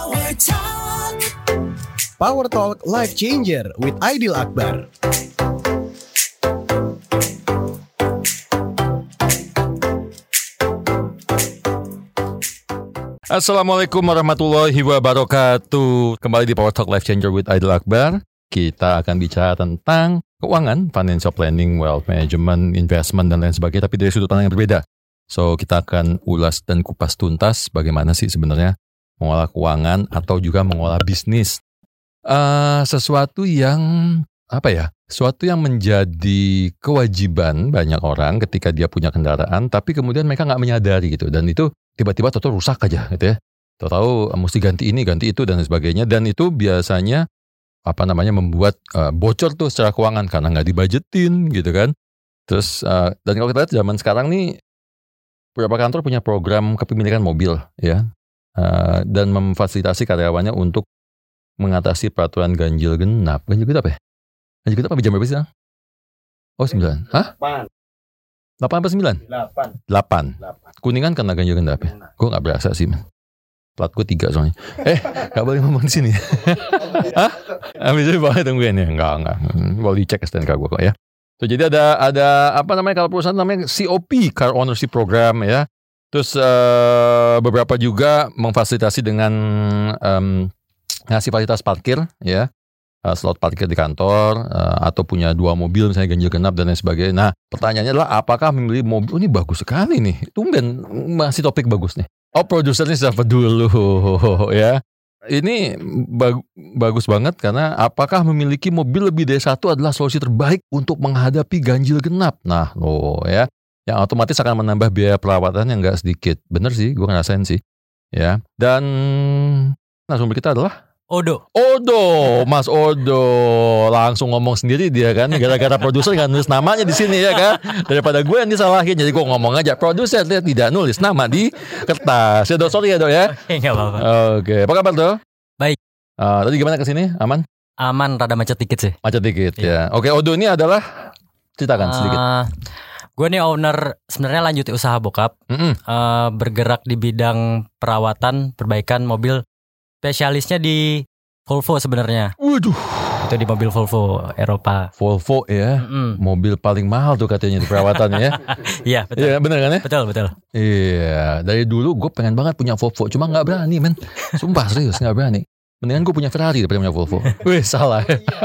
Power Talk Life Changer with Aidil Akbar. Assalamualaikum warahmatullahi wabarakatuh. Kembali di Power Talk Life Changer with Aidil Akbar. Kita akan bicara tentang keuangan, financial planning, wealth management, investment, dan lain sebagainya, tapi dari sudut pandang yang berbeda. So, kita akan ulas dan kupas tuntas bagaimana sih sebenarnya mengolah keuangan atau juga mengolah bisnis. Sesuatu yang menjadi kewajiban banyak orang ketika dia punya kendaraan, tapi kemudian mereka nggak menyadari gitu, dan itu tiba-tiba tahu rusak aja gitu ya. Tahu mesti ganti ini, ganti itu dan sebagainya, dan itu biasanya membuat bocor tuh secara keuangan karena nggak dibajetin gitu kan. Terus dan kalau kita lihat zaman sekarang nih, beberapa kantor punya program kepemilikan mobil ya, dan memfasilitasi karyawannya untuk mengatasi peraturan ganjil genap. Ganjil genap apa ya? Ganjil genap apa jam berapa sih? Oh 9. Hah? 8 apa 9? 8. Kuningan karena ganjil genap ya? Gue gak berasa sih, man. Plat gue 3 soalnya. Gak boleh ngomong di sini. Hah? Habis itu boleh tungguin ya? Enggak. Boleh dicek STNK gue kok ya. So, jadi ada kalau perusahaan namanya COP, Car Ownership Program ya. Terus beberapa juga memfasilitasi dengan ngasih fasilitas parkir ya, slot parkir di kantor, atau punya 2 mobil misalnya ganjil genap dan lain sebagainya. Nah, pertanyaannya adalah apakah memilih mobil? Ini bagus sekali nih, tumben masih topik bagus nih. Produsernya siapa dulu ya? Ini bagus banget karena apakah memiliki mobil lebih dari satu adalah solusi terbaik untuk menghadapi ganjil genap. Nah, ya, yang otomatis akan menambah biaya perawatan yang nggak sedikit. Bener sih, gue ngerasain sih ya. Dan langsung kita adalah Odo, Mas Odo langsung ngomong sendiri dia kan, gara-gara produser nggak nulis namanya di sini ya kan, daripada gue yang disalahin, jadi gue ngomong aja produser dia tidak nulis nama di kertas. Ya, sorry ya, ya. Nggak apa-apa. Oke, apa kabar Do? Baik. Tadi gimana kesini? Aman? Aman, rada macet dikit sih. Macet dikit ya. Oke, Odo ini adalah ceritakan sedikit. Gue nih owner, sebenarnya lanjuti usaha bokap, bergerak di bidang perawatan, perbaikan mobil. Spesialisnya di Volvo sebenarnya. Waduh. Itu di mobil Volvo Eropa. Volvo ya, mobil paling mahal tuh katanya di perawatannya ya. Iya betul. Iya benar kan ya? Betul. Iya, dari dulu gue pengen banget punya Volvo, cuma nggak berani men. Sumpah serius nggak berani. Mendingan gue punya Ferrari daripada punya Volvo. Wih salah.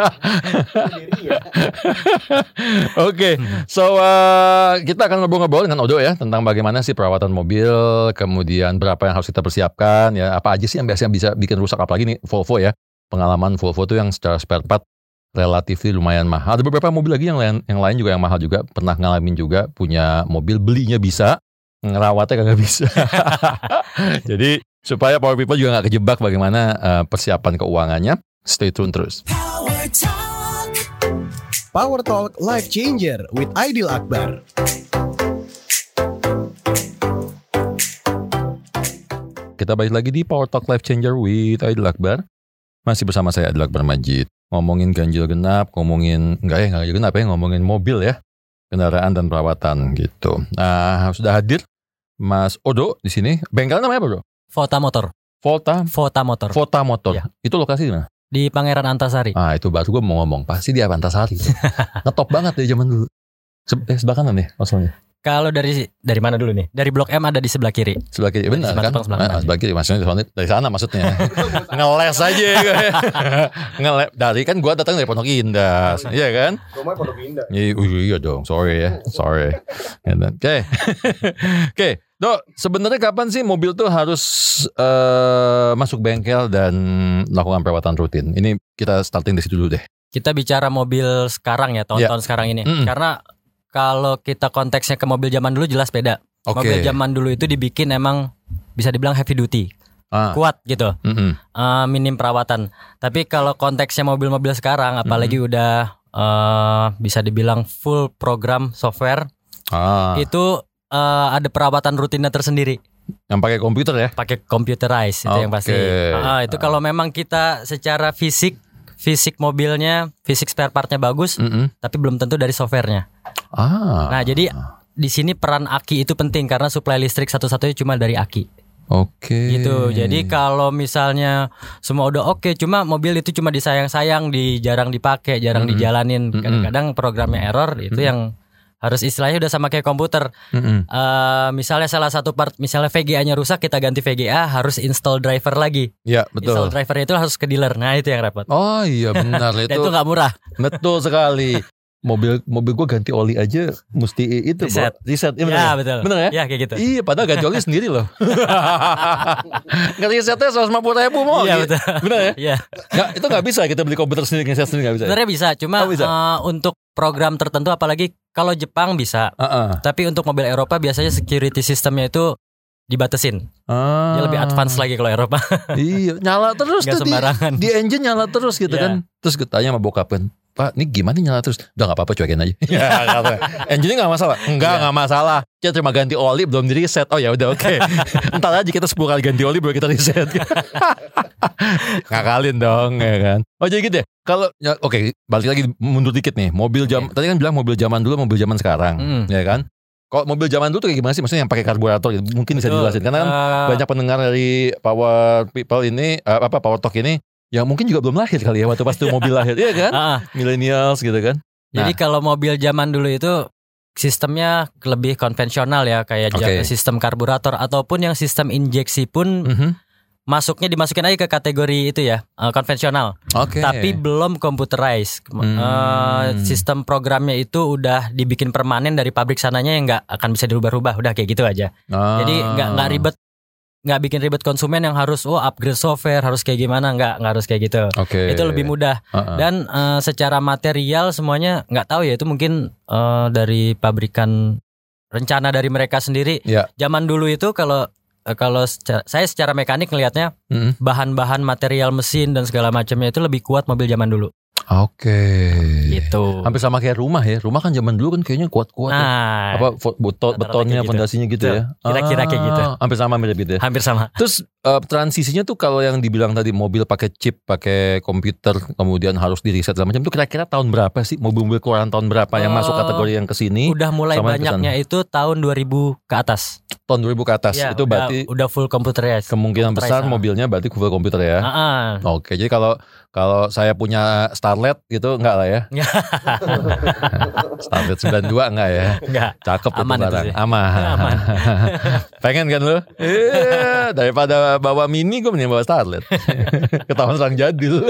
Oke, so kita akan ngobrol-ngobrol dengan Odo ya tentang bagaimana sih perawatan mobil, kemudian berapa yang harus kita persiapkan ya, apa aja sih yang biasanya bisa bikin rusak, apalagi nih Volvo ya. Pengalaman Volvo tuh yang secara spare part relatif lumayan mahal. Ada beberapa mobil lagi yang lain juga yang mahal juga. Pernah ngalamin juga punya mobil, belinya bisa, ngerawatnya kagak bisa. Jadi supaya Power People juga gak kejebak bagaimana persiapan keuangannya, stay tune terus. Power Talk Life Changer with Aidil Akbar. Kita balik lagi di Power Talk Life Changer with Aidil Akbar. Masih bersama saya Aidil Akbar Majid. Ngomongin ganjil genap, ngomongin ganjil genap ya, ngomongin mobil ya, kendaraan dan perawatan gitu. Nah, sudah hadir Mas Odo di sini. Bengkel namanya apa, Bro? Vota Motor. Ya. Itu lokasi di mana? Di Pangeran Antasari. Itu baru gue mau ngomong. Pasti di Antasari. Ngetop banget dari zaman dulu. Sebelah kanan nih maksudnya. Kalau dari mana dulu nih? Dari Blok M ada di sebelah kiri. Sebelah kiri benar kan? Sebelah kiri maksudnya dari sana maksudnya. Ngeles aja. Ngeles. Dari kan gue datang dari Pondok Indah. Iya kan? Rumah Pondok Indah. Iya dong. Sorry. Oke. Dok, sebenarnya kapan sih mobil tuh harus masuk bengkel dan melakukan perawatan rutin? Ini kita starting dari situ dulu deh. Kita bicara mobil sekarang ya, tahun-tahun sekarang ini. Karena kalau kita konteksnya ke mobil zaman dulu jelas beda. Okay. Mobil zaman dulu itu dibikin emang bisa dibilang heavy duty. Kuat gitu. Minim perawatan. Tapi kalau konteksnya mobil-mobil sekarang, apalagi udah bisa dibilang full program software, itu ada perawatan rutinnya tersendiri. Yang pakai komputer ya? Pakai computerized itu yang pasti. Itu kalau memang kita secara fisik mobilnya, fisik spare partnya bagus, tapi belum tentu dari softwarenya. Nah jadi di sini peran aki itu penting karena suplai listrik satu-satunya cuma dari aki. Oke. Gitu. Jadi kalau misalnya semua udah oke, cuma mobil itu cuma disayang-sayang, jarang dipakai, jarang dijalanin. Kadang-kadang programnya error, itu yang harus istilahnya udah sama kayak komputer. Misalnya salah satu part, misalnya VGA-nya rusak, kita ganti VGA, harus install driver lagi. Ya, betul. Install driver itu harus ke dealer. Nah, itu yang repot. Oh iya benar itu. Dan itu nggak murah. Betul sekali. Mobil gue ganti oli aja mesti itu reset. Ya, betul. Bener ya? Ya kayak gitu. Iya, padahal ganti oli sendiri loh. Nggak resetnya 150.000 mau. Iya betul. Bener ya? Iya. Itu nggak bisa kita beli komputer sendiri ngeset sendiri, nggak bisa. Sebenarnya bisa, cuma bisa. Untuk program tertentu, apalagi kalau Jepang bisa. Tapi untuk mobil Eropa biasanya security sistemnya itu dibatasin. Dia lebih advance lagi kalau Eropa. Iya, nyala terus tuh di engine nyala terus gitu kan. Terus gue tanya sama bokap kan, Pak, ini gimana nyala terus? Udah gak apa-apa, cuekin aja. Engine-nya gak masalah? Enggak masalah. Kita cuma ganti oli, belum di reset. Oh ya udah oke. Ntar aja kita 10 kali ganti oli baru kita reset. Ngakalin dong ya kan. Oh jadi gitu ya. Kalau oke, balik lagi mundur dikit nih. Mobil tadi kan bilang mobil zaman dulu, mobil zaman sekarang, ya kan? Kalau mobil zaman dulu tuh kayak gimana sih? Maksudnya yang pakai karburator gitu. Mungkin bisa dijelasin. Karena kan banyak pendengar dari Power People ini, Power Talk ini, ya mungkin juga belum lahir kali ya waktu pas tuh mobil lahir, iya kan? Millennials gitu kan. Jadi kalau mobil zaman dulu itu sistemnya lebih konvensional ya, kayak sistem karburator ataupun yang sistem injeksi pun dimasukin aja ke kategori itu ya, konvensional. Tapi belum computerized. Sistem programnya itu udah dibikin permanen dari pabrik sananya yang nggak akan bisa dirubah-rubah. Udah kayak gitu aja. Jadi nggak ribet. Nggak bikin ribet konsumen yang harus upgrade software, harus kayak gimana, nggak harus kayak gitu. Itu lebih mudah. Dan secara material semuanya nggak tahu ya, itu mungkin dari pabrikan, rencana dari mereka sendiri. Zaman dulu itu kalau saya secara mekanik ngelihatnya bahan-bahan material mesin dan segala macamnya itu lebih kuat mobil zaman dulu. Gitu. Hampir sama kayak rumah ya. Rumah kan zaman dulu kan kayaknya kuat-kuat. Nah, ya. Betonnya, fondasinya gitu ya. Kira-kira kayak gitu. Hampir sama mirip gitu ya. Hampir sama. Terus transisinya tuh kalau yang dibilang tadi mobil pakai chip, pakai komputer, kemudian harus di reset segala macam, itu kira-kira tahun berapa sih? Mobil-mobil keluaran tahun berapa yang masuk kategori yang kesini? Udah mulai banyaknya itu tahun 2000 ke atas. Tahun 2000 ke atas. Ya, itu berarti udah full computerized. Kemungkinan besar mobilnya berarti full komputer ya. Oke, jadi kalau saya punya Starlet gitu enggak lah ya. Starlet 92 enggak ya. Enggak. Cakep itu barang. Aman. Pengen kan lu? Iya, daripada bawa Mini gue mending bawa Starlet. Ketahuan orang jadul.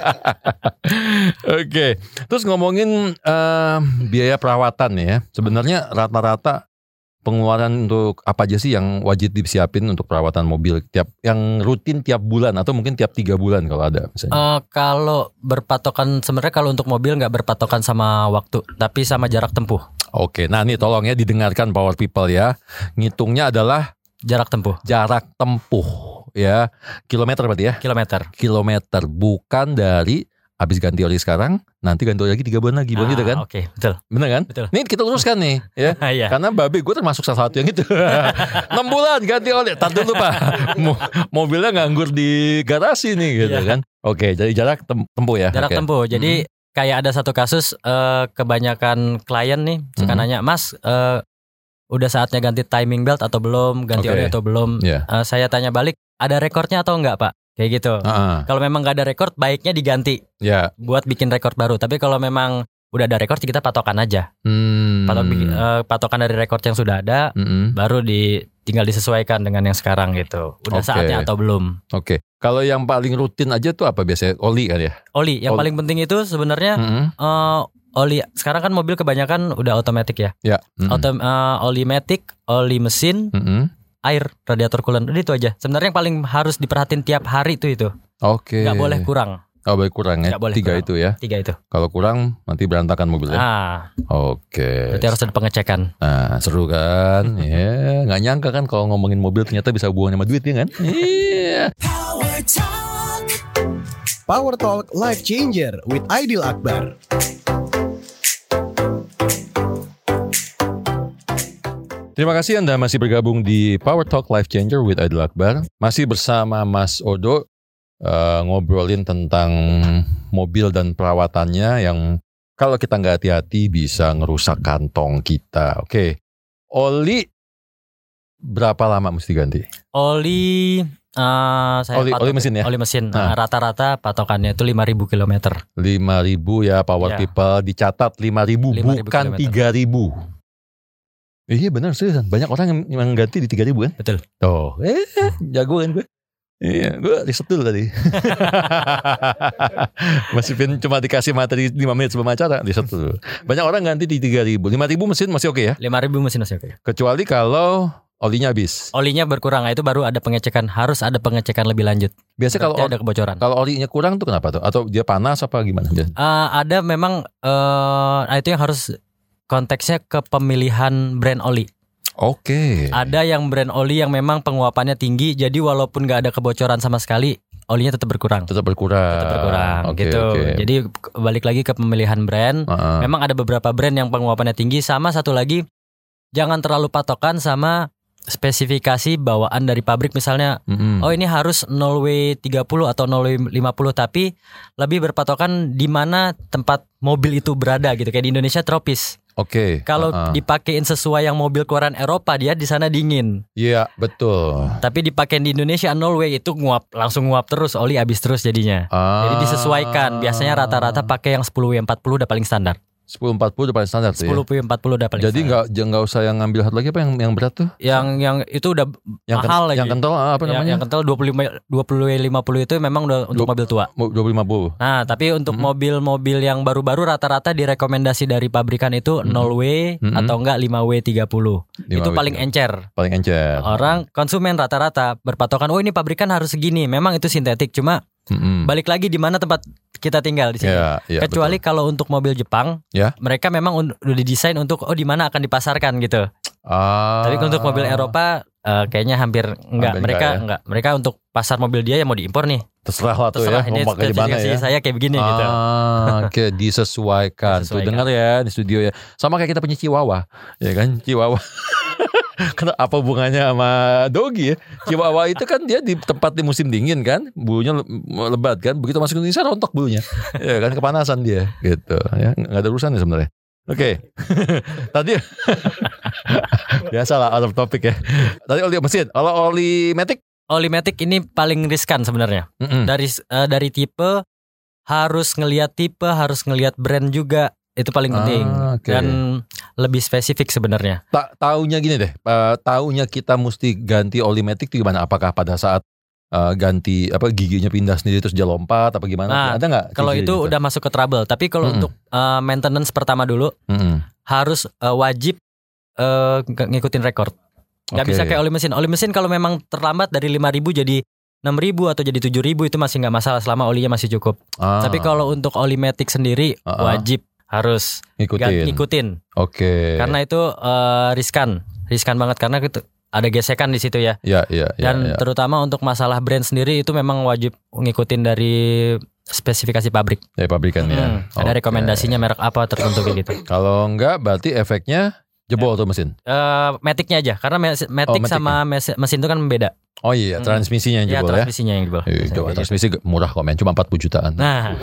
Oke. Terus ngomongin biaya perawatan ya. Sebenarnya rata-rata pengeluaran untuk apa aja sih yang wajib disiapin untuk perawatan mobil yang rutin tiap bulan atau mungkin tiap 3 bulan kalau ada misalnya? Kalau berpatokan sebenarnya kalau untuk mobil nggak berpatokan sama waktu, tapi sama jarak tempuh. Oke, nah ini tolong ya didengarkan Power People ya. Ngitungnya adalah jarak tempuh. Jarak tempuh ya. Kilometer berarti ya? Kilometer bukan dari habis ganti oli sekarang, nanti ganti oli lagi 3 bulan lagi, gitu kan? Oke, betul. Bener kan? Betul. Nih kita luruskan nih, ya. Karena babe gue termasuk salah satu yang itu. 6 bulan ganti oli, tar dulu Pak. Mobilnya nganggur di garasi nih, gitu kan? Oke, jadi jarak tempuh ya. Jarak tempuh. Jadi kayak ada satu kasus, kebanyakan klien nih suka nanya, Mas, udah saatnya ganti timing belt atau belum, ganti oli atau belum? Saya tanya balik, ada rekornya atau enggak Pak? Kayak gitu. Kalau memang gak ada rekor, baiknya diganti buat bikin rekor baru. Tapi kalau memang udah ada rekor, kita patokan aja. Patokan dari rekor yang sudah ada, baru tinggal disesuaikan dengan yang sekarang gitu. Udah saatnya atau belum. Oke. Kalau yang paling rutin aja tuh apa biasanya? Oli kan ya? Oli. Yang paling penting itu sebenarnya oli. Sekarang kan mobil kebanyakan udah otomatis ya. Oli matic, oli mesin, air, radiator coolant, udah itu aja. Sebenarnya yang paling harus diperhatiin tiap hari itu. Gak boleh kurang. Boleh kurang ya. 3 itu ya. 3 itu. Kalau kurang nanti berantakan mobilnya. Berarti harus ada pengecekan. Nah, seru kan? Ya, nggak nyangka kan kalau ngomongin mobil ternyata bisa hubungan sama duit ya kan? Iya. Power Talk Life Changer with Aidil Akbar. Terima kasih Anda masih bergabung di Power Talk Life Changer with Aidil Akbar. Masih bersama Mas Odo ngobrolin tentang mobil dan perawatannya yang kalau kita nggak hati-hati bisa ngerusak kantong kita. Oke, oli berapa lama mesti ganti? Oli oli mesin ya? Oli mesin. Rata-rata patokannya itu 5.000 km. 5.000 ya Power People, dicatat 5.000 bukan 3.000. Iya benar seriusan. Banyak orang yang ganti di 3.000 kan? Betul. Oh, jago kan gue. Iya, gue riset dulu tadi. Meskipun cuma dikasih materi 5 menit sebelum acara, riset dulu. Banyak orang ganti di 3.000. 5.000 mesin masih oke ya? 5.000 mesin masih oke. Kecuali kalau olinya habis. Olinya berkurang, itu baru ada pengecekan. Harus ada pengecekan lebih lanjut. Biasanya kalau ada kebocoran. Kalau olinya kurang tuh kenapa tuh? Atau dia panas apa gimana? Ada memang itu yang harus konteksnya ke pemilihan brand oli. Oke. Ada yang brand oli yang memang penguapannya tinggi, jadi walaupun nggak ada kebocoran sama sekali, olinya tetap berkurang. Gitu. Jadi balik lagi ke pemilihan brand. Memang ada beberapa brand yang penguapannya tinggi. Sama satu lagi, jangan terlalu patokan sama spesifikasi bawaan dari pabrik. Misalnya, oh ini harus 0W30 atau 0W50, tapi lebih berpatokan di mana tempat mobil itu berada gitu. Kayak di Indonesia tropis. Oke. Kalau dipakein sesuai yang mobil keluaran Eropa, dia di sana dingin. Iya, betul. Tapi dipakein di Indonesia 0W itu langsung nguap terus, oli habis terus jadinya. Jadi disesuaikan. Biasanya rata-rata pakai yang 10W40 udah paling standar. 1040 udah paling standar tuh ya. 10W40 udah paling Jadi standar. Jadi enggak usah yang ngambil satu lagi apa yang berat tuh? Yang itu udah mahal lagi. Yang kental apa namanya? Yang kental 20W50 itu memang udah untuk mobil tua. 2050. Nah, tapi untuk mobil-mobil yang baru-baru rata-rata direkomendasi dari pabrikan itu 0W atau enggak 5W30. Itu paling encer. Paling encer. Orang konsumen rata-rata berpatokan, oh ini pabrikan harus segini. Memang itu sintetik, cuma balik lagi di mana tempat kita tinggal di sini. Kecuali betul. Kalau untuk mobil Jepang, mereka memang udah didesain untuk di mana akan dipasarkan gitu. Tapi untuk mobil Eropa kayaknya hampir enggak. Mereka untuk pasar mobil dia yang mau diimpor nih. Terserah lah tuh ya, ini spesifikasi saya kayak begini gitu. Oke, disesuaikan. Tuh dengar ya di studio ya. Sama kayak kita punya Chihuahua, ya kan? Chihuahua. Kenapa apa hubungannya sama doggy ya? Chihuahua itu kan dia di tempat di musim dingin kan, bulunya lebat kan. Begitu masuk ke Indonesia rontok bulunya, ya kan, kepanasan dia, gitu. Ya nggak ada urusan ya sebenarnya. Oke. Tadi biasalah out of topic ya. Tadi oli mesin, kalau oli matic? Oli matic ini paling riskan sebenarnya. Dari tipe harus ngelihat brand juga. Itu paling penting dan lebih spesifik sebenarnya. Taunya gini deh, taunya kita mesti ganti oli matic itu gimana? Apakah pada saat ganti giginya pindah sendiri terus dia lompat apa gimana? Ada nggak? Kalau itu gitu? Udah masuk ke trouble. Tapi kalau untuk maintenance pertama dulu harus wajib ngikutin record. Gak bisa kayak oli mesin. Oli mesin kalau memang terlambat dari 5.000 jadi 6.000 atau jadi 7.000 itu masih nggak masalah selama olinya masih cukup. Tapi kalau untuk oli matic sendiri wajib harus ngikutin. Oke. Karena itu riskan banget karena itu ada gesekan di situ ya. Dan terutama untuk masalah brand sendiri itu memang wajib ngikutin dari spesifikasi pabrik. Dari pabrikan ya. Ada rekomendasinya merek apa tertentu kayak gitu. Kalau enggak berarti efeknya jebol tuh mesin. Maticnya aja karena matic sama mesin itu kan beda. Oh iya, transmisinya yang jebol ya. Transmisinya yang jebol. Transmisi murah kok men, cuma 40 jutaan. Nah.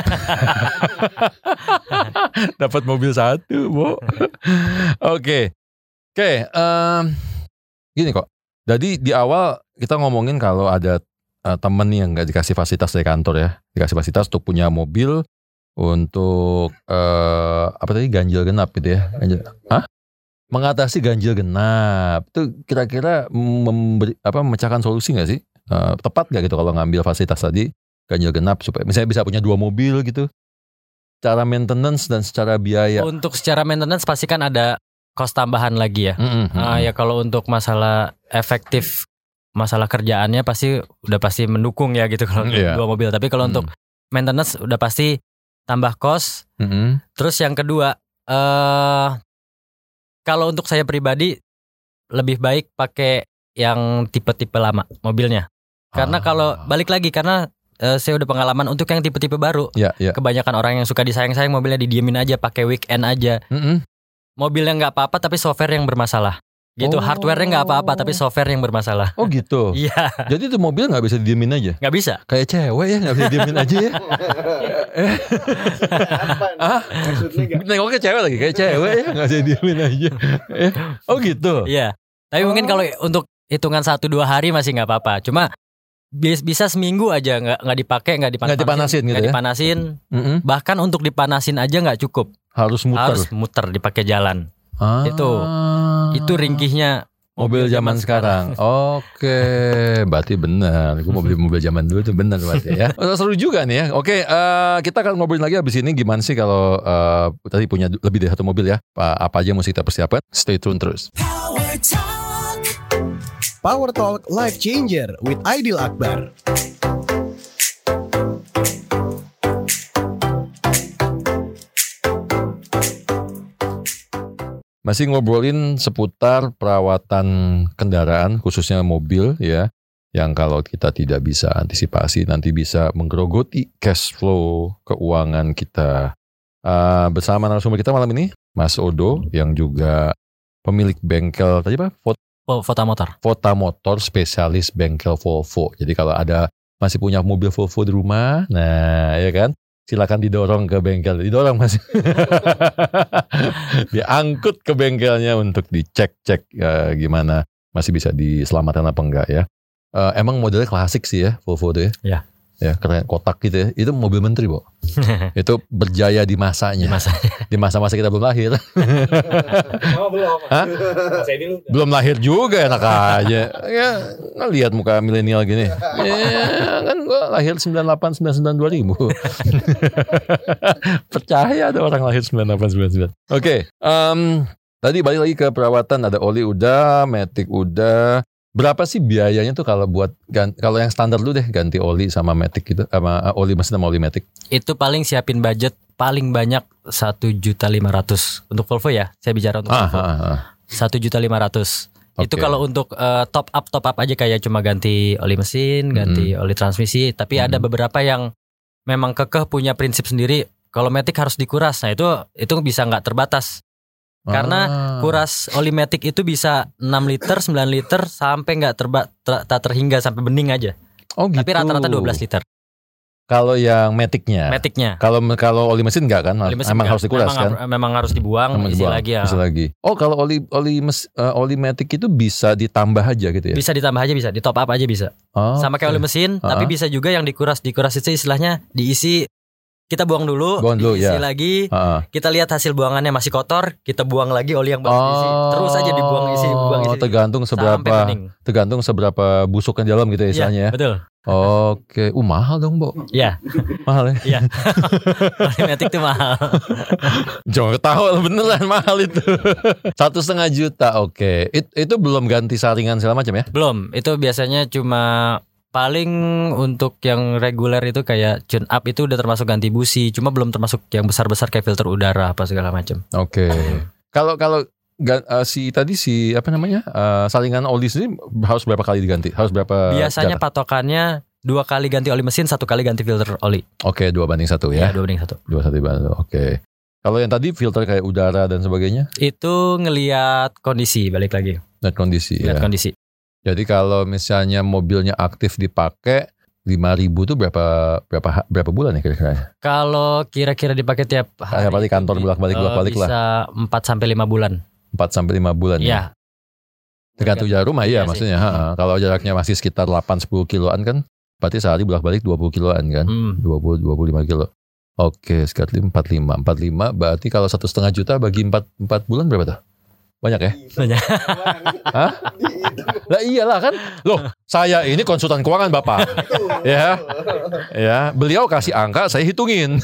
Dapat mobil satu, Bo. Oke. Gini kok. Jadi di awal kita ngomongin kalau ada temen yang enggak dikasih fasilitas dari kantor ya. Dikasih fasilitas untuk punya mobil untuk ganjil genap gitu ya. Mengatasi ganjil genap itu kira-kira memecahkan solusi nggak sih? Tepat nggak gitu kalau ngambil fasilitas tadi ganjil genap supaya misalnya bisa punya 2 mobil gitu? Secara maintenance dan secara biaya. Untuk secara maintenance pasti kan ada cost tambahan lagi ya. Ya kalau untuk masalah efektif, masalah kerjaannya pasti mendukung ya gitu kalau 2 mobil. Tapi kalau untuk maintenance udah pasti tambah cost. Terus yang kedua kalau untuk saya pribadi lebih baik pakai yang tipe-tipe lama mobilnya. Karena kalau balik lagi karena saya udah pengalaman untuk yang tipe-tipe baru. Kebanyakan orang yang suka disayang-sayang mobilnya didiemin aja, pakai weekend aja. Mobilnya nggak apa-apa tapi software yang bermasalah. Gitu, hardware-nya nggak apa-apa tapi software yang bermasalah. Oh gitu. Iya. Jadi itu mobil nggak bisa didiemin aja? Nggak bisa. Kayak cewek ya nggak bisa didiemin aja ya? Maksudnya nggak? Nengoknya cewek lagi kayak cewek ya nggak bisa didiemin aja. Oh gitu. Iya. Tapi mungkin kalau untuk hitungan 1-2 hari masih nggak apa-apa. Cuma bisa seminggu aja nggak dipakai, nggak dipanasin gitu ya? Dipanasin. Bahkan untuk dipanasin aja nggak cukup. Harus muter dipakai jalan. Itu ringkihnya mobil zaman sekarang. Oke, berarti benar. Gue mau beli mobil zaman dulu itu benar berarti ya. Seru juga nih ya. Oke, kita akan ngobrolin lagi abis ini gimana sih kalau tadi punya lebih dari satu mobil ya. Apa aja yang mesti kita persiapkan. Stay tune terus. Power Talk Life Changer with Aidil Akbar. Masih ngobrolin seputar perawatan kendaraan, khususnya mobil ya, yang kalau kita tidak bisa antisipasi nanti bisa menggerogoti cash flow keuangan kita. Bersama narasumber kita malam ini, Mas Odo, yang juga pemilik bengkel tadi apa? Vota Motor, spesialis bengkel Volvo. Jadi kalau ada masih punya mobil Volvo di rumah, nah ya kan, silakan didorong ke bengkel, didorong Mas. Diangkut ke bengkelnya untuk dicek-cek gimana masih bisa diselamatkan apa enggak ya. Emang modelnya klasik sih ya Volvo itu ya. Ya. Ya keren, kotak gitu ya. Itu mobil menteri, Bo. Itu berjaya di masanya. Di masa-masa kita belum lahir. Belum. Hah? Belum lahir juga enak aja. Ya, lihat muka milenial gini. Ya, kan gua lahir 98, 99, 2000. Percaya ada orang lahir 98, 99. Oke, tadi balik lagi ke perawatan. Ada oli udah, matic udah. Berapa sih biayanya tuh kalau buat kalau yang standar dulu deh ganti oli sama matic gitu, sama oli mesin sama oli matic? Itu paling siapin budget paling banyak 1.500.000 untuk Volvo ya. Saya bicara untuk Volvo. 1.500.000. Itu kalau untuk top up aja kayak cuma ganti oli mesin, ganti oli transmisi. Tapi ada beberapa yang memang kekeh punya prinsip sendiri. Kalau matic harus dikuras. Nah itu bisa nggak terbatas. Karena kuras oli matic itu bisa 6 liter, 9 liter sampai nggak tak terhingga sampai bening aja. Oh gitu. Tapi rata-rata 12 liter. Kalau yang maticnya. Kalau oli mesin nggak kan? Memang harus dikuras kan? Memang harus dibuang, isi lagi ya. Isi lagi. Oh kalau oli matic itu bisa ditambah aja gitu ya? Bisa ditambah aja, bisa di top up aja bisa. Sama kayak oli mesin, tapi bisa juga yang dikuras itu istilahnya diisi. Kita buang dulu diisi lagi. Kita lihat hasil buangannya masih kotor, kita buang lagi oli yang baru diisi. Terus aja dibuang isi. Tergantung seberapa busuk yang dalam gitu ya istilahnya ya. Betul. Oke, mahal dong, Bo. Iya. Mahal ya? Iya. Oli matic itu mahal. Jangan ketawa beneran mahal itu. 1,5 juta. Oke. Itu belum ganti saringan segala macam ya? Belum. Itu biasanya cuma paling untuk yang reguler itu kayak tune up itu udah termasuk ganti busi, cuma belum termasuk yang besar-besar kayak filter udara apa segala macam. Oke. Kalau saringan oli sendiri harus berapa kali diganti? Harus berapa? Biasanya patokannya 2 kali ganti oli mesin, 1 kali ganti filter oli. Oke, 2:1 ya. 2:1. 2:1. Oke. Kalau yang tadi filter kayak udara dan sebagainya? Itu ngelihat kondisi, balik lagi. Lihat kondisi. Kondisi. Jadi kalau misalnya mobilnya aktif dipakai 5.000 tuh berapa bulan ya kira-kira? Kalau kira-kira dipakai tiap hari kantor bolak-balik lah. Bisa 4-5 bulan. 4-5 bulan ya. Tergantung jarak rumah ya maksudnya. Kalau jaraknya masih sekitar 8-10 kiloan kan, berarti sehari bolak-balik 20 kiloan kan. 20-25 kilo. Oke, sekitar 45 berarti kalau 1,5 juta bagi 4 bulan berapa tuh? Banyak ya? Banyak. Hah? Lah iyalah kan. Loh, saya ini konsultan keuangan Bapak. Ya, beliau kasih angka, saya hitungin.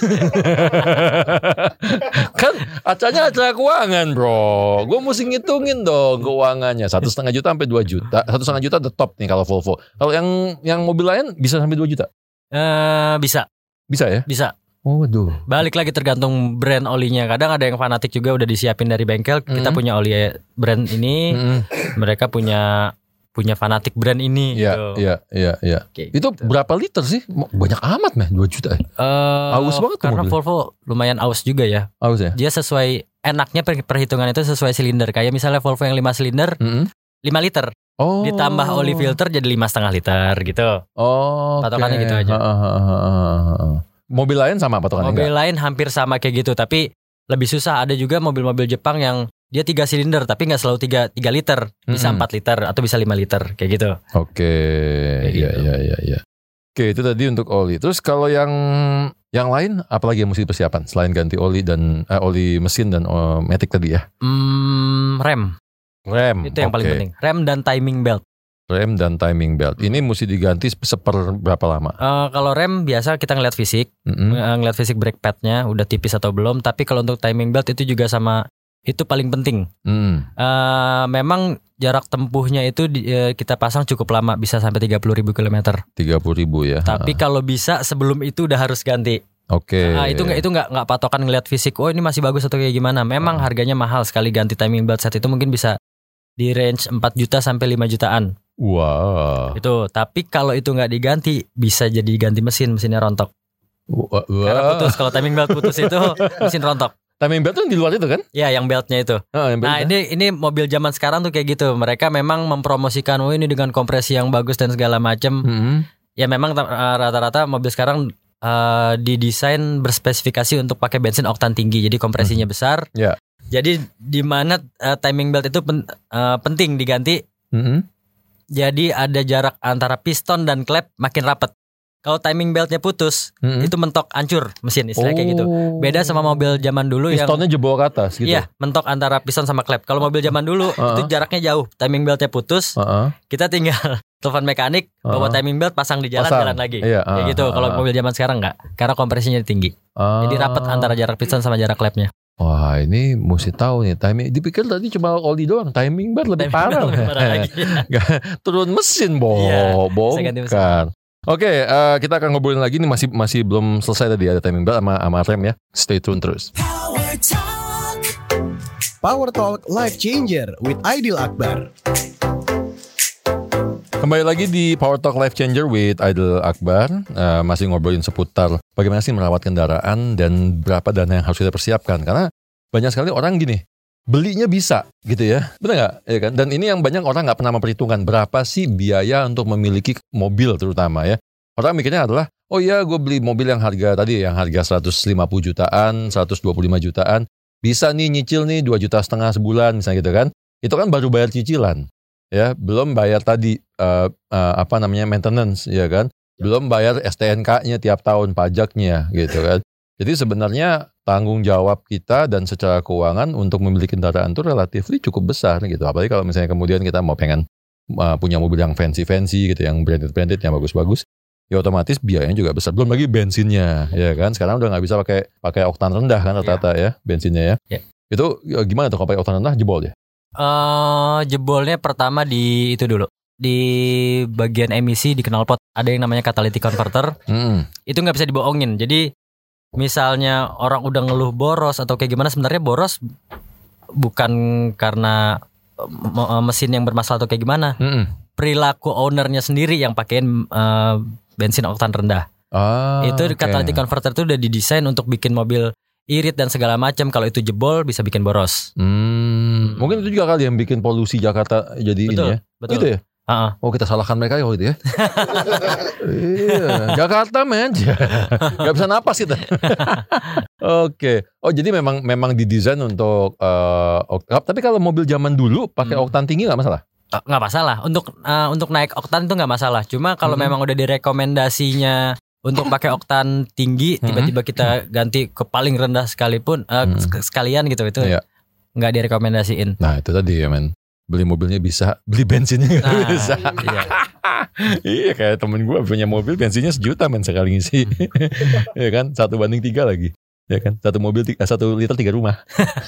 Kan acaranya acara keuangan, Bro. Gue mesti ngitungin dong keuangannya. 1,5 juta sampai 2 juta. 1,5 juta the top nih kalau Volvo. Kalau yang mobil lain bisa sampai 2 juta? Bisa. Bisa ya? Bisa. Waduh. Balik lagi tergantung brand olinya. Kadang ada yang fanatik juga udah disiapin dari bengkel. Kita punya oli brand ini, mereka punya fanatik brand ini. Iya. Itu berapa liter sih? Banyak amat 2 juta. Aus banget karena mobil. Volvo lumayan aus juga ya. Aus ya? Dia sesuai enaknya perhitungan itu sesuai silinder. Kayak misalnya Volvo yang 5 silinder, 5 liter. Ditambah oli filter jadi 5,5 liter gitu. Patokannya gitu aja. Mobil lain sama patokannya? Mobil lain hampir sama kayak gitu, tapi lebih susah. Ada juga mobil-mobil Jepang yang dia 3 silinder tapi nggak selalu 3 liter, bisa 4 liter atau bisa 5 liter kayak gitu. Oke, iya. Oke, itu tadi untuk oli. Terus kalau yang lain, apalagi yang mesti dipersiapkan selain ganti oli dan oli mesin dan matic tadi ya? Rem itu yang paling penting. Rem dan timing belt. Ini mesti diganti berapa lama? Kalau rem biasa kita ngeliat fisik, ngeliat fisik brake padnya udah tipis atau belum. Tapi kalau untuk timing belt itu juga sama. Itu paling penting. Memang jarak tempuhnya itu kita pasang cukup lama, bisa sampai 30.000 km. 30.000 ya. Tapi kalau bisa sebelum itu udah harus ganti. Oke. Itu nggak patokan ngelihat fisik. Oh ini masih bagus atau kayak gimana? Memang harganya mahal sekali ganti timing belt set itu mungkin bisa di range 4 juta sampai 5 jutaan. Wow. Itu. Tapi kalau itu nggak diganti bisa jadi ganti mesinnya rontok. Karena putus, kalau timing belt putus itu mesin rontok. Timing belt tuh di luar itu kan? Ya, yang beltnya itu. Nah, ini mobil zaman sekarang tuh kayak gitu. Mereka memang mempromosikan ini dengan kompresi yang bagus dan segala macam. Ya memang rata-rata mobil sekarang didesain berspesifikasi untuk pakai bensin oktan tinggi. Jadi kompresinya besar. Yeah. Jadi di mana timing belt itu penting diganti. Jadi ada jarak antara piston dan klep makin rapat. Kalau timing beltnya putus, itu mentok hancur mesin, istilahnya kayak gitu. Beda sama mobil zaman dulu pistonnya jebol ke atas gitu. Iya, mentok antara piston sama klep. Kalau mobil zaman dulu itu jaraknya jauh, timing beltnya putus. Kita tinggal telepon mekanik, bawa timing belt, pasang di jalan lagi. Iya, kayak gitu. Kalau mobil zaman sekarang enggak, karena kompresinya tinggi. Jadi rapat antara jarak piston sama jarak klepnya. Wah, ini mesti tahu nih timing. Dipikir tadi cuma oli doang, timing belt lebih parah. Lagi. Turun mesin, bongkar. Oke, kita akan ngobrolin lagi nih, masih belum selesai tadi, ada timing belt sama rem ya. Stay tune terus. Power Talk Life Changer with Aidil Akbar. Kembali lagi di Power Talk Life Changer with Aidil Akbar. Masih ngobrolin seputar bagaimana sih merawat kendaraan dan berapa dana yang harus kita persiapkan. Karena banyak sekali orang gini, belinya bisa gitu ya, benar nggak? Ya kan? Dan ini yang banyak orang nggak pernah memperhitungkan berapa sih biaya untuk memiliki mobil terutama ya. Orang mikirnya adalah, oh ya gue beli mobil yang harga 150 jutaan, 125 jutaan, bisa nih nyicil nih 2,5 juta sebulan misalnya gitu kan. Itu kan baru bayar cicilan, ya, belum bayar tadi maintenance, ya kan, belum bayar STNK-nya tiap tahun, pajaknya gitu kan. Jadi sebenarnya tanggung jawab kita dan secara keuangan untuk memiliki kendaraan itu relatif cukup besar gitu. Apalagi kalau misalnya kemudian kita mau pengen punya mobil yang fancy gitu, yang branded, yang bagus-bagus, ya otomatis biayanya juga besar. Belum lagi bensinnya, ya kan. Sekarang udah nggak bisa pakai oktan rendah kan rata-rata ya bensinnya ya. Itu gimana tuh kalau pakai oktan rendah jebol ya? Jebolnya pertama di itu dulu. Di bagian emisi di knalpot ada yang namanya catalytic converter. Itu nggak bisa dibohongin. Jadi misalnya orang udah ngeluh boros atau kayak gimana, sebenarnya boros bukan karena mesin yang bermasalah atau kayak gimana. Perilaku ownernya sendiri yang pakein bensin oktan rendah. Itu catalytic converter itu udah didesain untuk bikin mobil irit dan segala macam. Kalau itu jebol bisa bikin boros. Mungkin itu juga kali yang bikin polusi Jakarta jadi betul, ini ya. Betul. Gitu ya? Oh, kita salahkan mereka ya gitu ya. Iya, Jakarta men. Gak bisa napas kita. Oke. Oh, jadi memang didesain untuk tapi kalau mobil zaman dulu pakai oktan tinggi gak masalah? Nggak masalah. Untuk naik oktan itu nggak masalah. Cuma kalau memang udah direkomendasinya untuk pakai oktan tinggi, tiba-tiba kita ganti ke paling rendah sekalipun, sekalian gitu, itu nggak direkomendasiin. Nah itu tadi ya men, beli mobilnya bisa, beli bensinnya nggak bisa. Iya kayak temen gue punya mobil bensinnya 1 juta men sekali ngisi. Ya kan, 1:3 lagi. Ya kan, 1 liter 3 rumah.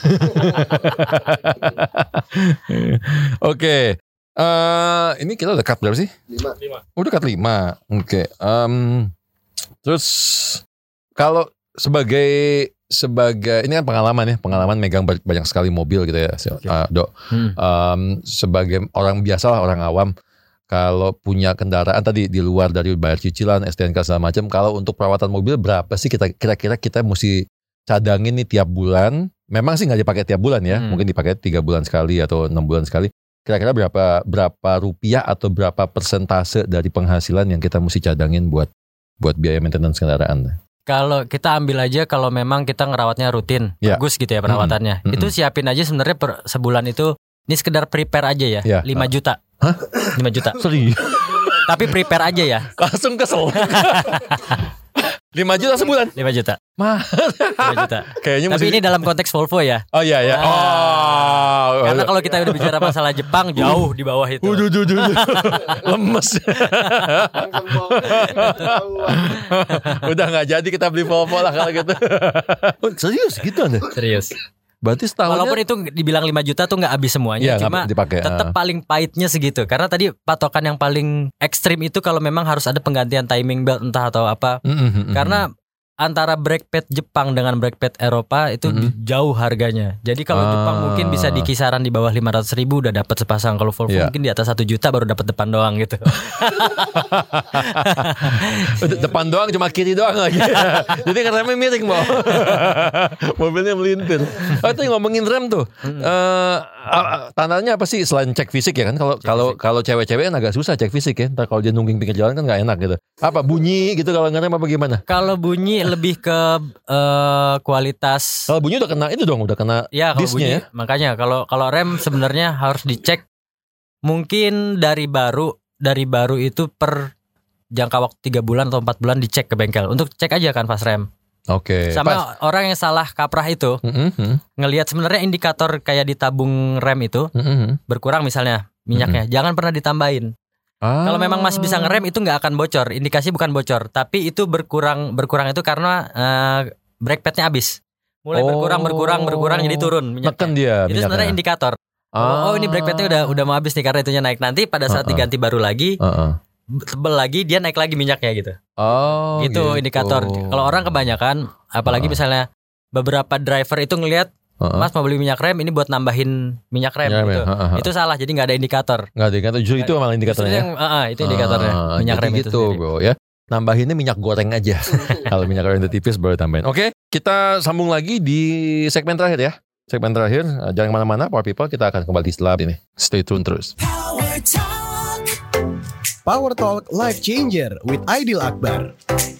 Oke. Ini kita udah cut berapa sih? 5. Udah cut 5. Oke. Terus kalau sebagai ini kan pengalaman megang banyak sekali mobil gitu ya, Dok. Sebagai orang biasa lah, orang awam, kalau punya kendaraan tadi di luar dari bayar cicilan, STNK segala macam, kalau untuk perawatan mobil berapa sih kira-kira kita mesti cadangin nih tiap bulan? Memang sih nggak dipakai tiap bulan ya, mungkin dipakai 3 bulan sekali atau 6 bulan sekali. Kira-kira berapa rupiah atau berapa persentase dari penghasilan yang kita mesti cadangin buat biaya maintenance kendaraan? Kalau kita ambil aja kalau memang kita ngerawatnya rutin, bagus gitu ya perawatannya. Itu siapin aja sebenarnya sebulan itu ini sekedar prepare aja ya. 5 juta. Hah? 5 juta. Serius? Tapi prepare aja ya. Langsung kesel. 5 juta sebulan? 5 juta. 5 juta. Kayaknya tapi ini dalam konteks Volvo ya. Oh iya ya. Karena kalau kita udah bicara masalah Jepang jauh di bawah itu. Lemes. Udah nggak jadi kita beli Volvo lah kalau gitu. Serius gitu Anda? Serius. Berarti setahunnya, walaupun itu dibilang 5 juta tuh gak habis semuanya, cuma tetap paling pahitnya segitu. Karena tadi patokan yang paling ekstrim itu kalau memang harus ada penggantian timing belt entah atau apa. Karena antara brake pad Jepang dengan brake pad Eropa itu jauh harganya. Jadi kalau Jepang mungkin bisa di kisaran di bawah 500.000 udah dapat sepasang. Kalau Volvo mungkin di atas 1 juta baru dapat depan doang gitu. Depan doang cuma kiri doang lagi. Jadi kan remnya miring mau. Mobilnya melintir. Itu ngomongin rem tuh. Tandanya apa sih selain cek fisik ya kan? Kalau cewek-cewek kan agak susah cek fisik ya. Ntar kalau dia nungging pinggir jalan kan nggak enak gitu. Apa bunyi gitu kalau ngerem apa gimana? Kalau bunyi lebih ke kualitas. Kalau bunyi udah kena itu dong, udah kena disknya ya. Makanya kalau rem sebenarnya harus dicek mungkin dari baru itu per jangka waktu 3 bulan atau 4 bulan dicek ke bengkel untuk cek aja kanvas rem. Oke. Sama orang yang salah kaprah itu ngelihat sebenarnya indikator kayak di tabung rem itu berkurang misalnya minyaknya, jangan pernah ditambahin. Kalau memang masih bisa ngerem itu nggak akan bocor, indikasi bukan bocor, tapi itu berkurang itu karena brake padnya habis, mulai berkurang jadi turun minyaknya. Itu sebenarnya indikator. Oh ini brake padnya udah mau habis nih karena itunya naik. Nanti pada saat diganti baru lagi, tebel lagi dia naik lagi minyaknya gitu. Gitu indikator. Kalau orang kebanyakan, apalagi misalnya beberapa driver itu ngelihat Mas mau beli minyak rem ini buat nambahin minyak rem gitu. Itu salah, jadi nggak ada indikator. Nggak ada indikator, justru itu malah indikatornya. Itu indikatornya minyak rem gitu, itu bro ya. Nambahinnya minyak goreng aja. Kalau minyak goreng udah tipis baru tambahin. Oke, kita sambung lagi di segmen terakhir ya. Segmen terakhir, jangan kemana-mana, Power People, kita akan kembali setelah ini. Stay tune terus. Power Talk Life Changer with Aidil Akbar.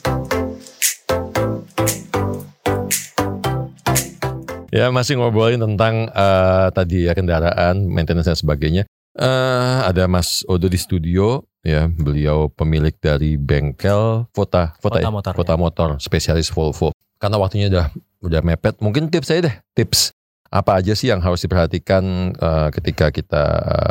Ya masih ngobrolin tentang tadi ya kendaraan, maintenance dan sebagainya. Ada Mas Odo di studio, ya beliau pemilik dari bengkel Vota Motor, spesialis Volvo. Karena waktunya udah mepet, mungkin tips saya deh, tips apa aja sih yang harus diperhatikan ketika kita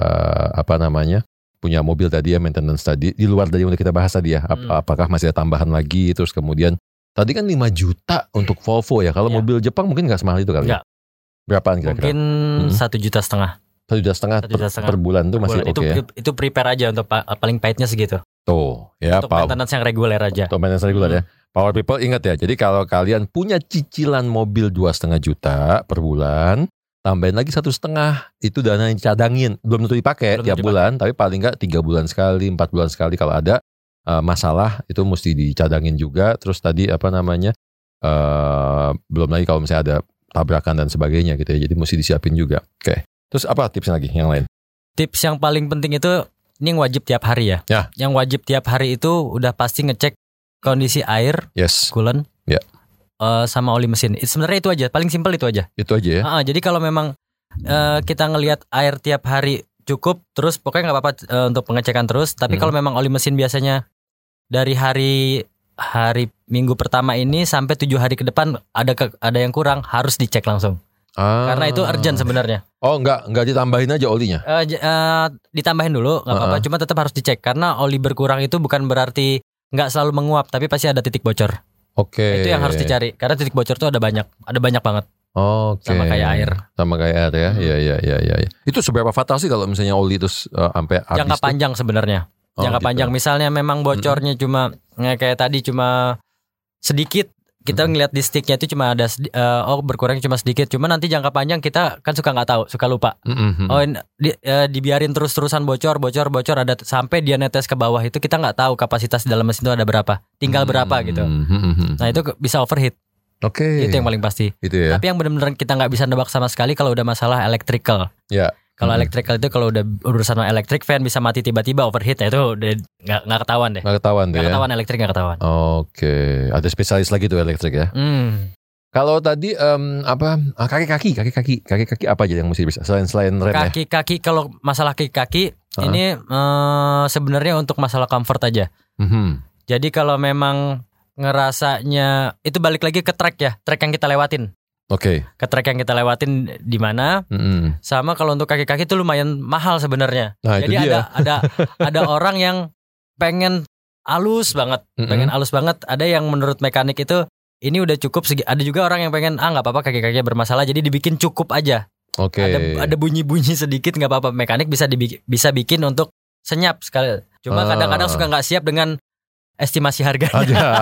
punya mobil tadi ya, maintenance tadi di luar dari yang udah kita bahas tadi ya. Apakah masih ada tambahan lagi, terus kemudian tadi kan 5 juta untuk Volvo ya. Kalau mobil Jepang mungkin gak semahal itu kali ya? Berapaan kira-kira? Mungkin 1,5 juta. 1,5 juta per bulan tuh masih oke ya? Itu prepare aja untuk paling pahitnya segitu. Tuh ya, untuk maintenance yang reguler aja. Untuk maintenance reguler ya. Power People ingat ya, jadi kalau kalian punya cicilan mobil 2,5 juta per bulan, tambahin lagi 1,5, itu dana yang cadangin. Belum tentu dipakai tiap bulan, tapi paling enggak 3 bulan sekali, 4 bulan sekali kalau ada masalah itu mesti dicadangin juga. Terus tadi belum lagi kalau misalnya ada tabrakan dan sebagainya gitu ya, jadi mesti disiapin juga. Oke. Terus apa tipsnya lagi yang lain? Tips yang paling penting itu ini yang wajib tiap hari ya. Yang wajib tiap hari itu udah pasti ngecek kondisi air, coolant, sama oli mesin. Sebenarnya itu aja, paling simpel itu aja. Itu aja ya. Jadi kalau memang kita ngelihat air tiap hari cukup, terus pokoknya nggak apa-apa untuk pengecekan terus. Tapi kalau memang oli mesin biasanya dari hari minggu pertama ini sampai 7 hari ke depan ada yang kurang, harus dicek langsung. Karena itu urgent sebenarnya. Oh, nggak ditambahin aja olinya? Ditambahin dulu, nggak apa-apa. Cuma tetap harus dicek karena oli berkurang itu bukan berarti nggak selalu menguap, tapi pasti ada titik bocor. Oke. Itu yang harus dicari karena titik bocor tuh ada banyak banget. Oke. Sama kayak air. Sama kayak air ya. Iya. Itu seberapa fatal sih kalau misalnya oli terus sampai habis? Jangka panjang sebenarnya. Jangka panjang, misalnya memang bocornya cuma kayak tadi cuma sedikit, kita ngelihat di sticknya itu cuma ada berkurang cuma sedikit. Cuma nanti jangka panjang kita kan suka nggak tahu, suka lupa. Dibiarin terus-terusan bocor ada sampai dia netes ke bawah, itu kita nggak tahu kapasitas di dalam mesin itu ada berapa, tinggal berapa gitu. Nah itu bisa overheat. Oke. Itu yang paling pasti. Itu ya. Tapi yang benar-benar kita nggak bisa nebak sama sekali kalau udah masalah electrical. Ya. Kalau electrical itu kalau udah urusan elektrik, fan bisa mati tiba-tiba overheat ya, itu udah nggak ketahuan deh. Nggak ketahuan deh. Nggak ketahuan elektrik, nggak ketahuan. Oke, ada spesialis lagi tuh elektrik ya. Kalau tadi kaki-kaki apa aja yang mesti bisa selain rem ya? Kaki-kaki, kalau masalah kaki-kaki ini sebenarnya untuk masalah comfort aja. Jadi kalau memang ngerasanya itu balik lagi ke track ya, track yang kita lewatin. Oke. Ke track yang kita lewatin di mana? Sama kalau untuk kaki-kaki itu lumayan mahal sebenarnya. Nah, jadi ada orang yang pengen halus banget, Ada yang menurut mekanik itu ini udah cukup. Ada juga orang yang pengen nggak apa-apa kaki-kakinya bermasalah, jadi dibikin cukup aja. Oke. Ada bunyi-bunyi sedikit nggak apa-apa, mekanik bisa bikin untuk senyap sekali. Cuma kadang-kadang suka nggak siap dengan estimasi harganya.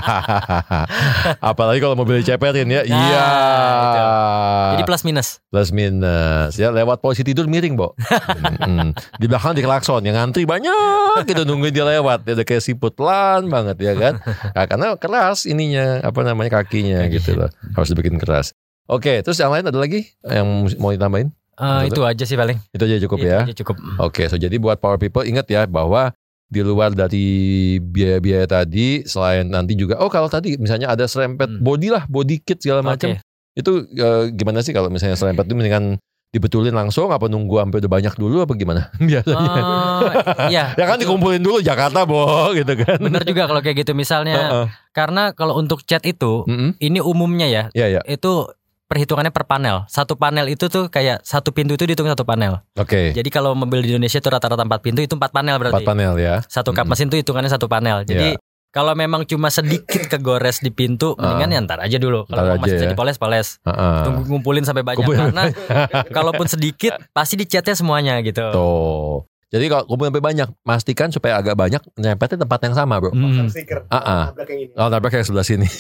Apalagi kalau mobil dicepetin ya. Iya. Gitu. Jadi plus minus. Ya, lewat posisi tidur miring, Bo. Di belakang di klakson, yang ngantri banyak gitu nungguin dia lewat. Dia udah kayak siput pelan banget ya kan. Nah, karena keras ininya, kakinya gitu loh. Harus dibikin keras. Oke, terus yang lain ada lagi yang mau ditambahin? Itu aja sih paling. Itu aja cukup ya. Itu aja cukup. Oke, jadi buat power people ingat ya bahwa di luar dari biaya-biaya tadi, selain nanti juga kalau tadi misalnya ada serempet body kit segala macam. Itu gimana sih kalau misalnya serempet itu mendingan dibetulin langsung apa nunggu sampai udah banyak dulu apa gimana biasanya? Iya. Ya kan dikumpulin dulu Jakarta, Bo, gitu kan. Benar juga kalau kayak gitu misalnya. Karena kalau untuk cat itu ini umumnya ya. Itu perhitungannya per panel. Satu panel itu tuh kayak satu pintu itu dihitung satu panel. Oke. Jadi kalau mobil di Indonesia itu rata-rata 4 pintu, itu 4 panel berarti. 4 panel ya. Satu kap mesin itu hitungannya satu panel. Jadi kalau memang cuma sedikit kegores di pintu, mendingan ya ntar aja dulu. Kalau masih bisa dipoles-poles. Tunggu ngumpulin sampai banyak. Karena kalaupun sedikit pasti dicatnya semuanya gitu. Tuh. Jadi kalau kumpul sampai banyak, pastikan supaya agak banyak nyempetnya tempat yang sama, Bro. Stiker. Nabrak yang sebelah sini.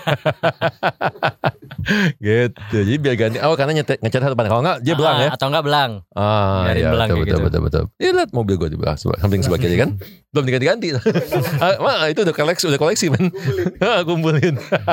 Gitu. Jadi biar ganti. Karena ngecat satu panel. Kalau enggak dia belang ya. Atau enggak belang. Iya, belang betul. Iya, lihat mobil gue di belang samping sebelah kiri kan. Belum diganti-ganti. Itu udah koleksi men. Kumpulin.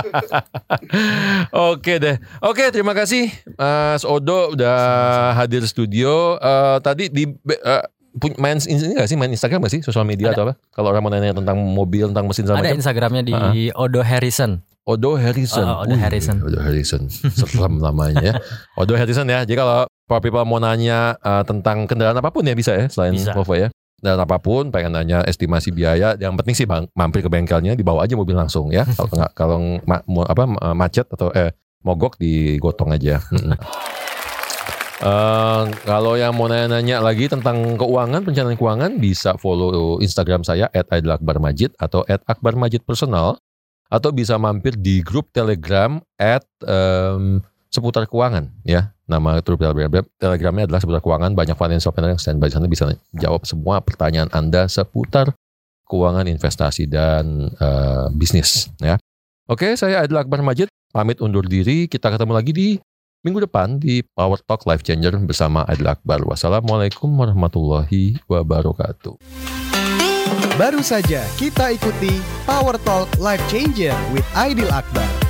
Oke deh. Oke, terima kasih Mas Odo udah hadir studio. Tadi di main ini gak sih, main Instagram gak sih, sosial media atau apa? Kalau orang mau nanya tentang mobil, tentang mesin sama macam. Ada Instagramnya di Odo Harrison. Odo Harrison. Serem namanya ya. Odo Harrison ya. Jadi kalau people mau nanya tentang kendaraan apapun ya bisa ya, selain Volvo ya. Dan apapun, pengen nanya estimasi biaya, yang penting sih mampir ke bengkelnya, dibawa aja mobil langsung ya. Kalau macet atau mogok digotong aja. Kalau yang mau nanya lagi tentang keuangan, perencanaan keuangan, bisa follow Instagram saya @aidilakbarmajid atau @akbarmajidpersonal, atau bisa mampir di grup Telegram seputar keuangan ya. Nama grup Telegramnya adalah seputar keuangan. Banyak financial planner yang standby di sana bisa jawab semua pertanyaan Anda seputar keuangan, investasi dan bisnis ya. Oke, saya Aidil Akbar Majid pamit undur diri. Kita ketemu lagi di minggu depan di Power Talk Life Changer bersama Aidil Akbar. Wassalamualaikum warahmatullahi wabarakatuh. Baru saja kita ikuti Power Talk Life Changer with Aidil Akbar.